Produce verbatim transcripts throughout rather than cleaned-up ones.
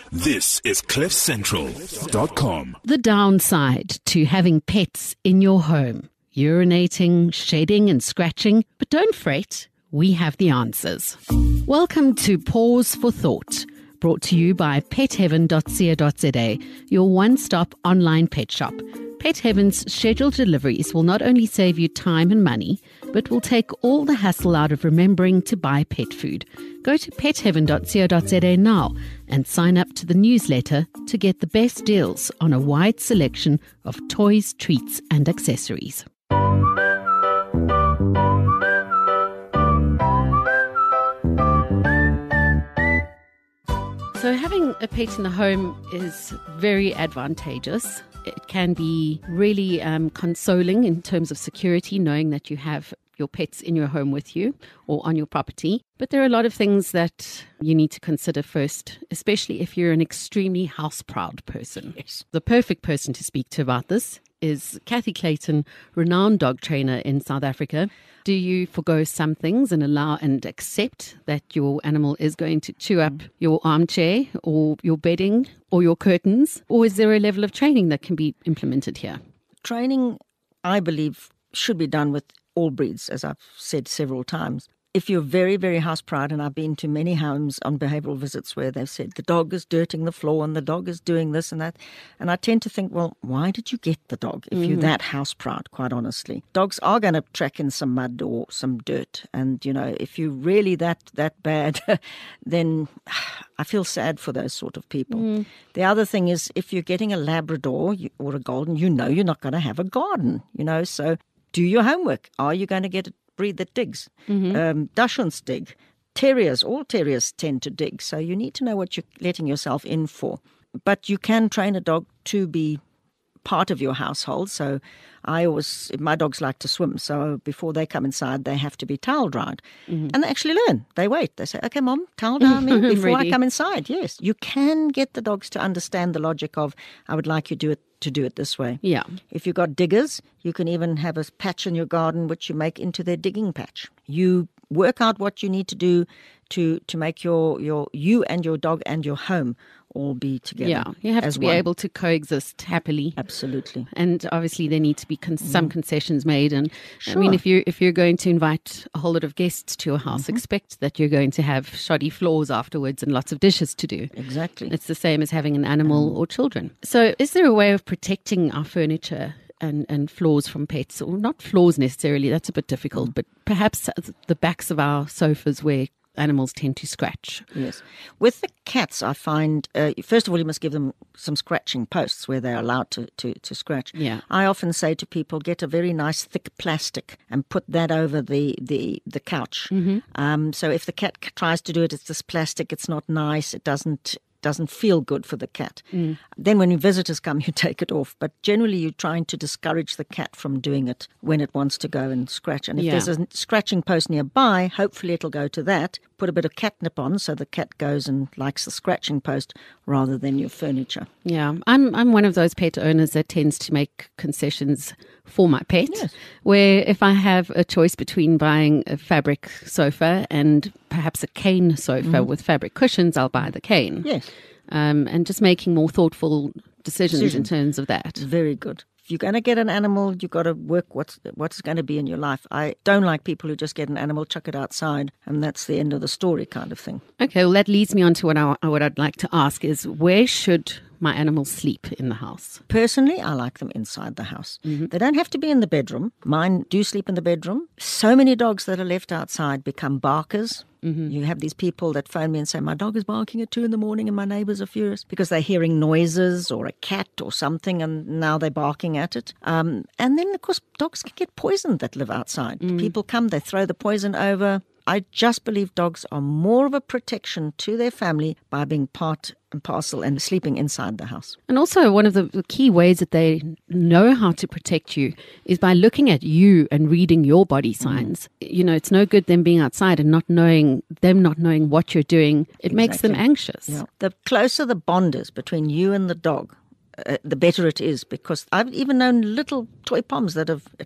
This is cliff central dot com. The downside to having pets in your home. Urinating, shedding and scratching. But don't fret, we have the answers. Welcome to Pause for Thought, brought to you by pet heaven dot co dot za, your one-stop online pet shop. Pet Heaven's scheduled deliveries will not only save you time and money, but will take all the hassle out of remembering to buy pet food. Go to pet heaven dot co dot za now and sign up to the newsletter to get the best deals on a wide selection of toys, treats and accessories. So having a pet in the home is very advantageous. It can be really um, consoling in terms of security, knowing that you have your pets in your home with you or on your property. But there are a lot of things that you need to consider first, especially if you're an extremely house-proud person. Yes. The perfect person to speak to about this is Kathy Clayton, renowned dog trainer in South Africa. Do you forgo some things and allow and accept that your animal is going to chew up your armchair or your bedding or your curtains? Or is there a level of training that can be implemented here? Training, I believe, should be done with all breeds, as I've said several times. If you're very, very house proud, and I've been to many homes on behavioural visits where they've said the dog is dirting the floor and the dog is doing this and that, and I tend to think, well, why did you get the dog if mm-hmm. you're that house proud, quite honestly? Dogs are going to track in some mud or some dirt, and, you know, if you're really that, that bad, then I feel sad for those sort of people. Mm. The other thing is, if you're getting a Labrador or a Golden, you know you're not going to have a garden, you know, so do your homework. Are you going to get a breed that digs? Mm-hmm. Um, Dachshunds dig. Terriers, all terriers tend to dig. So you need to know what you're letting yourself in for. But you can train a dog to be part of your household. So I always, my dogs like to swim. So before they come inside, they have to be towel dried. Mm-hmm. And they actually learn. They wait. They say, okay, Mom, towel down me before I come inside. Yes. You can get the dogs to understand the logic of, I would like you to do it to do it this way. Yeah. If you've got diggers, you can even have a patch in your garden which you make into their digging patch. You work out what you need to do to to make your your you and your dog and your home all be together. Yeah, you have as to be one. able to coexist happily. Absolutely. And obviously there need to be con- some Mm. concessions made. And Sure. I mean, if you if you're going to invite a whole lot of guests to your house, mm-hmm. expect that you're going to have shoddy floors afterwards and lots of dishes to do. Exactly. It's the same as having an animal mm. or children. So is there a way of protecting our furniture and, and floors from pets? Or not floors necessarily, that's a bit difficult, mm. but perhaps the backs of our sofas where animals tend to scratch. Yes. With the cats, I find, uh, first of all, you must give them some scratching posts where they're allowed to, to, to scratch. Yeah. I often say to people, get a very nice thick plastic and put that over the, the, the couch. Mm-hmm. Um, so if the cat tries to do it, it's this plastic, it's not nice, it doesn't doesn't feel good for the cat. Mm. Then when visitors come, you take it off. But generally, you're trying to discourage the cat from doing it when it wants to go and scratch. And if yeah. there's a scratching post nearby, hopefully it'll go to that. Put a bit of catnip on so the cat goes and likes the scratching post rather than your furniture. Yeah, I'm I'm one of those pet owners that tends to make concessions for my pet, yes. where if I have a choice between buying a fabric sofa and perhaps a cane sofa mm. with fabric cushions, I'll buy the cane. Yes. Um, and just making more thoughtful decisions Decision. in terms of that. Very good. If you're going to get an animal, you've got to work what's what's going to be in your life. I don't like people who just get an animal, chuck it outside, and that's the end of the story kind of thing. Okay, well, that leads me on to what, I, what I'd like to ask is, where should my animals sleep in the house? Personally, I like them inside the house. Mm-hmm. They don't have to be in the bedroom. Mine do sleep in the bedroom. So many dogs that are left outside become barkers. Mm-hmm. You have these people that phone me and say, my dog is barking at two in the morning and my neighbours are furious because they're hearing noises or a cat or something and now they're barking at it. Um, and then, of course, dogs can get poisoned that live outside. Mm. People come, they throw the poison over. I just believe dogs are more of a protection to their family by being part and parcel and sleeping inside the house. And also one of the key ways that they know how to protect you is by looking at you and reading your body signs. Mm. You know, it's no good them being outside and not knowing, them not knowing what you're doing. It exactly. makes them anxious. Yeah. The closer the bond is between you and the dog, Uh, the better it is, because I've even known little toy poms that have attacked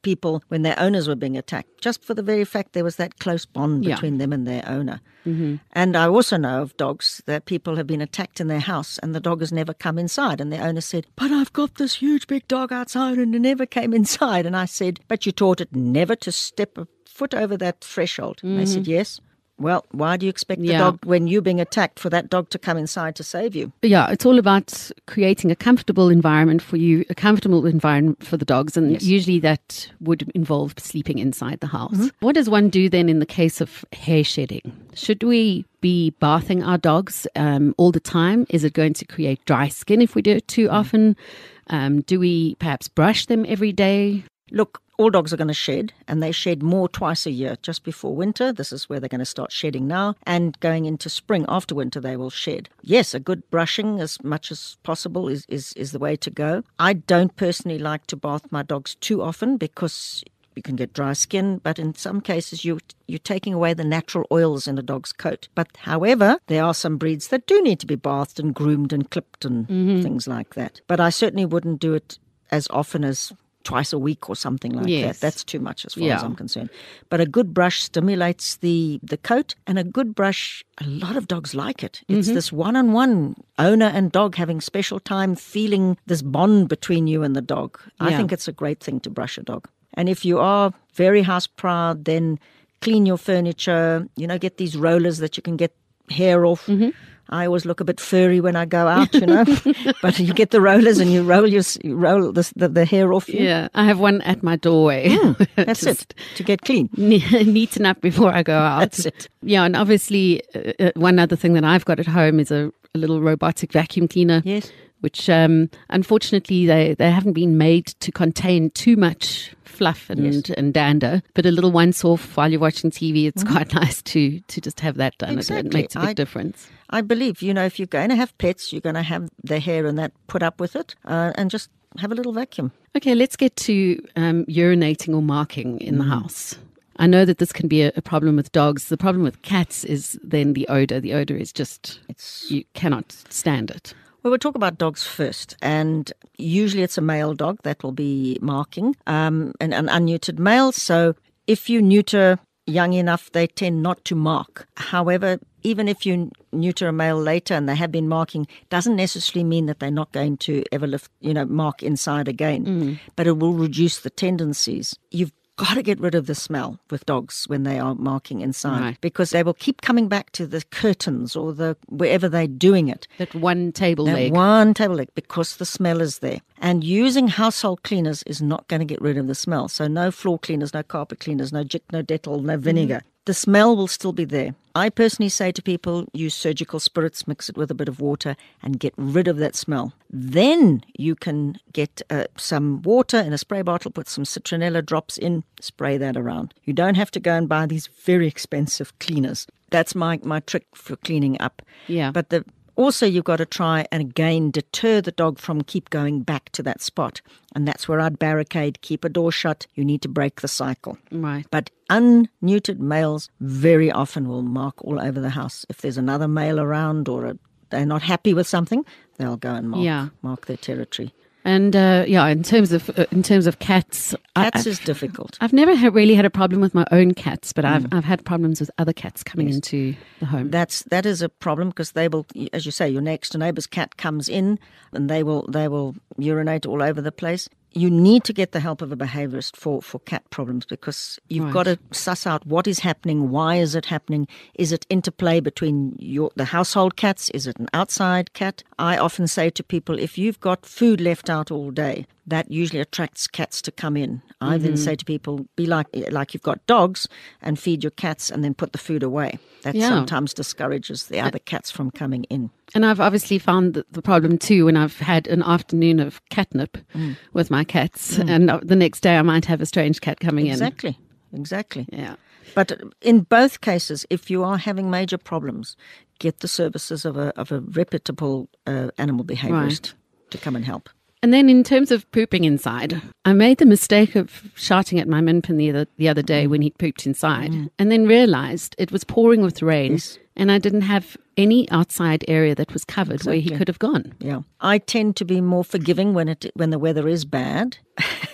people when their owners were being attacked, just for the very fact there was that close bond Yeah. between them and their owner. Mm-hmm. And I also know of dogs that people have been attacked in their house and the dog has never come inside. And their owner said, but I've got this huge big dog outside and it never came inside. And I said, but you taught it never to step a foot over that threshold. And they said, yes. Well, why do you expect the Yeah. dog, when you're being attacked, for that dog to come inside to save you? Yeah, it's all about creating a comfortable environment for you, a comfortable environment for the dogs, and Yes. usually that would involve sleeping inside the house. What does one do then in the case of hair shedding? Should we be bathing our dogs um, all the time? Is it going to create dry skin if we do it too often? Um, do we perhaps brush them every day? Look, all dogs are going to shed, and they shed more twice a year, just before winter. This is where they're going to start shedding now, and going into spring after winter they will shed. Yes, a good brushing as much as possible is, is, is the way to go. I don't personally like to bath my dogs too often because you can get dry skin, but in some cases you, you're taking away the natural oils in a dog's coat. But however, there are some breeds that do need to be bathed and groomed and clipped and Mm-hmm. things like that. But I certainly wouldn't do it as often as twice a week or something like Yes. that. That's too much as far Yeah. as I'm concerned. But a good brush stimulates the, the coat, and a good brush, a lot of dogs like it. It's Mm-hmm. this one-on-one owner and dog having special time, feeling this bond between you and the dog. I Yeah. think it's a great thing to brush a dog. And if you are very house proud, then clean your furniture, you know, get these rollers that you can get hair off. Mm-hmm. I always look a bit furry when I go out, you know, but you get the rollers and you roll your you roll the, the the hair off you. Yeah, I have one at my doorway. That's Just it, to get clean. ne- neaten up before I go out. That's it. Yeah, and obviously uh, uh, one other thing that I've got at home is a, a little robotic vacuum cleaner. Yes. Which um, unfortunately they, they haven't been made to contain too much fluff and, Yes. and dander. But a little once off while you're watching T V, it's quite nice to to just have that done. It- It Exactly. makes a big I- difference. I believe, you know, if you're going to have pets, you're going to have their hair and that put up with it, uh, and just have a little vacuum. Okay, let's get to um, urinating or marking in the house. I know that this can be a, a problem with dogs. The problem with cats is then the odor. The odor is just, It's you cannot stand it. Well, we'll talk about dogs first, and usually it's a male dog that will be marking, um, an, an unneutered male. So if you neuter young enough, they tend not to mark. However, even if you neuter a male later and they have been marking, doesn't necessarily mean that they're not going to ever lift, you know, mark inside again. Mm. But it will reduce the tendencies. You've got to get rid of the smell with dogs when they are marking inside, Right. because they will keep coming back to the curtains or the wherever they're doing it. That one table That leg. one table leg, because the smell is there. And using household cleaners is not going to get rid of the smell. So no floor cleaners, no carpet cleaners, no Jik, no Dettol, no vinegar. The smell will still be there. I personally say to people, use surgical spirits, mix it with a bit of water and get rid of that smell. Then you can get uh, some water in a spray bottle, put some citronella drops in, spray that around. You don't have to go and buy these very expensive cleaners. That's my, my trick for cleaning up. Yeah. But the also, you've got to try and again deter the dog from keep going back to that spot. And that's where I'd barricade, keep a door shut. You need to break the cycle. Right. But unneutered males very often will mark all over the house. If there's another male around or a, they're not happy with something, they'll go and mark, Yeah. mark their territory. And uh, yeah, in terms of uh, in terms of cats, I- Cats I, is difficult. I've never ha- really had a problem with my own cats, but Mm. I've I've had problems with other cats coming into the home. That's that is a problem because they will, as you say, your next door neighbour's cat comes in and they will they will urinate all over the place. You need to get the help of a behaviourist for, for cat problems because you've Right. got to suss out what is happening, why is it happening, is it interplay between your the household cats, is it an outside cat? I often say to people, if you've got food left out all day, that usually attracts cats to come in. I then say to people, be like like you've got dogs and feed your cats and then put the food away. That Yeah. sometimes discourages the other cats from coming in. And I've obviously found the, the problem too when I've had an afternoon of catnip Mm. with my cats, and the next day I might have a strange cat coming Exactly, exactly. in. Yeah. But in both cases, if you are having major problems, get the services of a of a reputable uh, animal behaviourist to come and help. And then in terms of pooping inside, I made the mistake of shouting at my minpin the other, the other day when he pooped inside, and then realized it was pouring with rain, Yes. and I didn't have any outside area that was covered where he Exactly. could have gone. Yeah, I tend to be more forgiving when it when the weather is bad.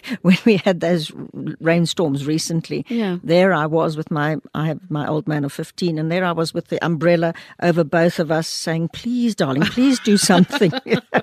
when we had those rainstorms recently, Yeah. there I was with my, I have my old man of fifteen, and there I was with the umbrella over both of us saying, please, darling, please do something.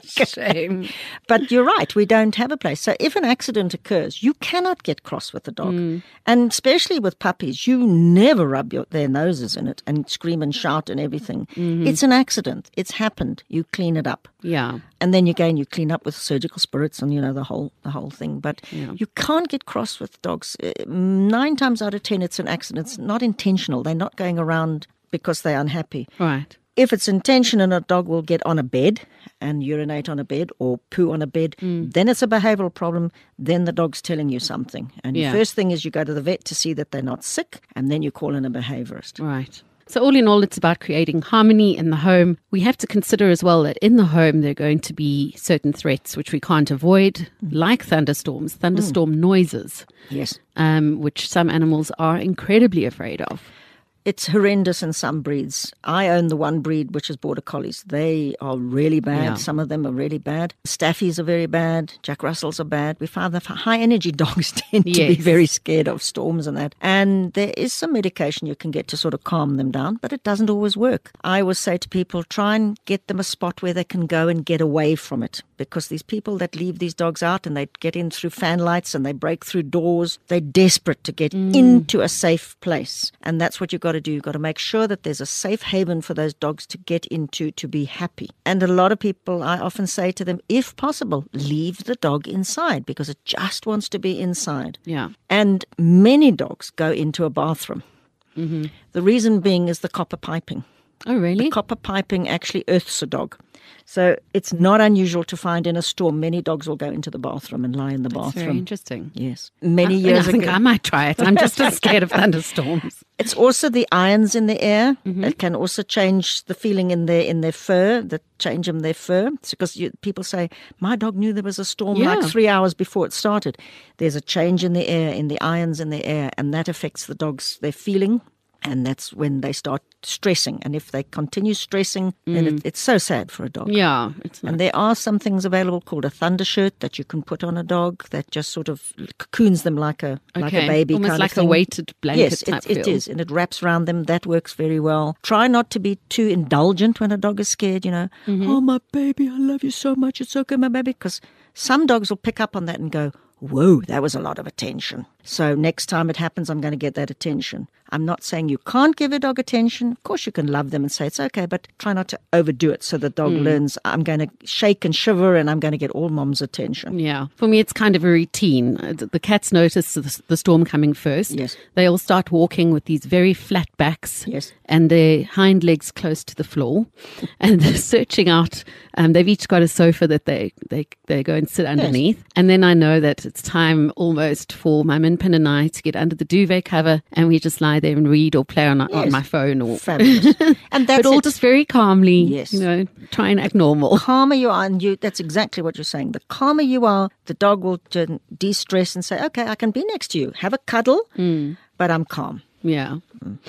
Shame. But you're right, we don't have a place. So if an accident occurs, you cannot get cross with the dog. Mm. And especially with puppies, you never rub your, their noses in it and scream and shout and everything. Mm-hmm. It's an accident. It's happened. You clean it up. Yeah. And then again, you clean up with surgical spirits and, you know, the whole the whole thing. But Yeah. you can't get cross with dogs. Uh, Nine times out of ten, it's an accident. It's not intentional. They're not going around because they're unhappy. Right. If it's intention and a dog will get on a bed and urinate on a bed or poo on a bed, Mm. then it's a behavioral problem. Then the dog's telling you something. And Yeah. the first thing is you go to the vet to see that they're not sick, and then you call in a behaviorist. Right. So all in all, it's about creating harmony in the home. We have to consider as well that in the home, there are going to be certain threats which we can't avoid, like thunderstorms, thunderstorm noises, Yes. um, which some animals are incredibly afraid of. It's horrendous in some breeds. I own the one breed, which is Border Collies. They are really bad. Yeah. Some of them are really bad. Staffies are very bad. Jack Russells are bad. We find that high-energy dogs tend to be Yes. very scared of storms and that. And there is some medication you can get to sort of calm them down, but it doesn't always work. I always say to people, try and get them a spot where they can go and get away from it. Because these people that leave these dogs out and they get in through fan lights and they break through doors, they're desperate to get Mm. into a safe place. And that's what you've got to do. You've got to make sure that there's a safe haven for those dogs to get into to be happy. And a lot of people, I often say to them, if possible, leave the dog inside because it just wants to be inside. Yeah. And many dogs go into a bathroom. Mm-hmm. The reason being is the copper piping. Oh, really? Copper piping actually earths a dog. So it's not unusual to find in a storm, many dogs will go into the bathroom and lie in the That's very bathroom. interesting. Yes. Many I, years I think ago. I might try it. I'm just as scared of thunderstorms. It's also the ions in the air. Mm-hmm. It can also change the feeling in their in their fur, that change them their fur. It's because you, people say, my dog knew there was a storm Yeah. like three hours before it started. There's a change in the air, in the ions in the air, and that affects the dogs, their feeling. And that's when they start stressing. And if they continue stressing, then it, it's so sad for a dog. Yeah. It's not, And there are some things available called a thunder shirt that you can put on a dog that just sort of cocoons them like a like okay. a baby Almost kind like of thing. a weighted blanket Yes, type it, it feel. is, and it wraps around them. That works very well. Try not to be too indulgent when a dog is scared. You know, Mm-hmm. oh my baby, I love you so much. It's okay, my baby, because some dogs will pick up on that and go, whoa, that was a lot of attention. So next time it happens, I'm going to get that attention. I'm not saying you can't give a dog attention. Of course, you can love them and say it's okay, but try not to overdo it so the dog Hmm. learns I'm going to shake and shiver and I'm going to get all mom's attention. Yeah. For me, it's kind of a routine. Uh, The cats notice the, the storm coming first. Yes. They all start walking with these very flat backs. Yes. And their hind legs close to the floor. And they're searching out. Um, they've each got a sofa that they, they, they go and sit underneath. And then I know that it's time almost for my Minpin and I to get under the duvet cover and we just lie there and read or play on, on Yes. my phone. or Fabulous. And that's But all it. just very calmly, Yes. you know, try and act normal. calmer you are, and you that's exactly what you're saying. The calmer you are, the dog will de- de-stress and say, okay, I can be next to you. Have a cuddle, but I'm calm. Yeah.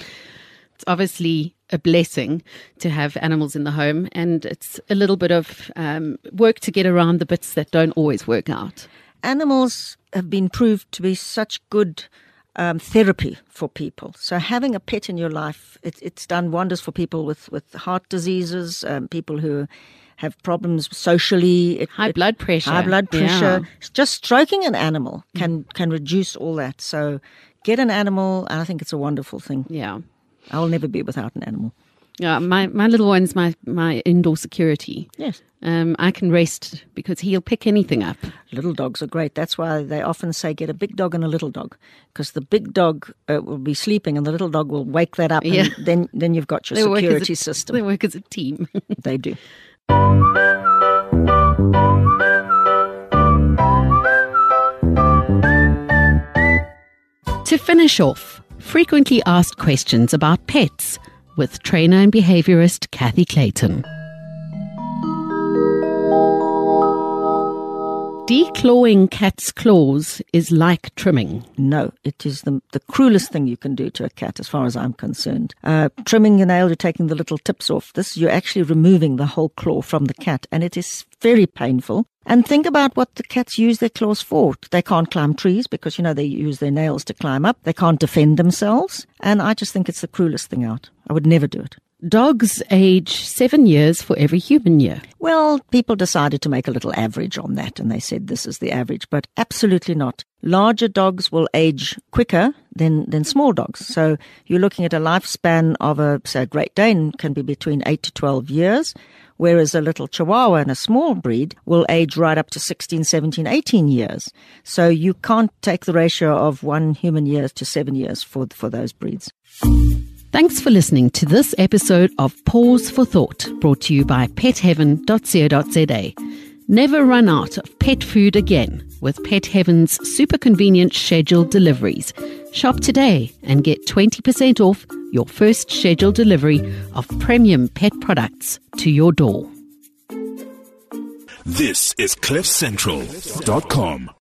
It's obviously a blessing to have animals in the home, and it's a little bit of um, work to get around the bits that don't always work out. Animals have been proved to be such good um, therapy for people. So having a pet in your life, it, it's done wonders for people with, with heart diseases, um, people who have problems socially. It, High it- blood pressure. High blood pressure. Yeah. Just stroking an animal can, can reduce all that. So get an animal, and I think it's a wonderful thing. Yeah. I'll never be without an animal. Yeah, my, my little one's my, my indoor security. Yes. Um, I can rest because he'll pick anything up. Little dogs are great. That's why they often say get a big dog and a little dog, because the big dog uh, will be sleeping and the little dog will wake that up, Yeah. and then then you've got your They work as a- security They system. work as a team. They do. To finish off, frequently asked questions about pets with trainer and behaviorist Kathy Clayton. Declawing cats' claws is like trimming. No, it is the, the cruelest thing you can do to a cat, as far as I'm concerned. Uh, trimming your nail, you're taking the little tips off. This, you're actually removing the whole claw from the cat, and it is very painful. And think about what the cats use their claws for. They can't climb trees because, you know, they use their nails to climb up. They can't defend themselves. And I just think it's the cruelest thing out. I would never do it. Dogs age seven years for every human year. Well, people decided to make a little average on that, and they said this is the average, but absolutely not. Larger dogs will age quicker than, than small dogs. So you're looking at a lifespan of a, say, a Great Dane can be between eight to twelve years, whereas a little Chihuahua and a small breed will age right up to sixteen, seventeen, eighteen years. So you can't take the ratio of one human year to seven years for, for those breeds. Thanks for listening to this episode of Pause for Thought, brought to you by pet heaven dot co dot za. Never run out of pet food again with Pet Heaven's super convenient scheduled deliveries. Shop today and get twenty percent off your first scheduled delivery of premium pet products to your door. This is cliff central dot com.